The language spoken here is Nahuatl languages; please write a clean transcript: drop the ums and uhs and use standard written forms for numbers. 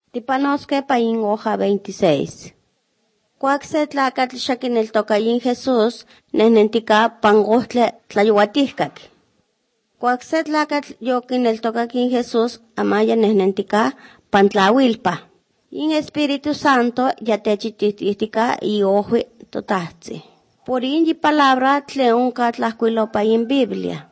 Tipanosque pa in hoja 26. Cuac se tlacatl xaquineltocayin Jesús, nehnentica pangotle tlayuatihcac. Cuac se tlacatl yo quineltocaquin Jesús, amaya nehnentica pantlawilpa. In Espíritu Santo ya techitihtica y ojo totahzi. Por in y palabra tleunca tlacuilopa in Biblia.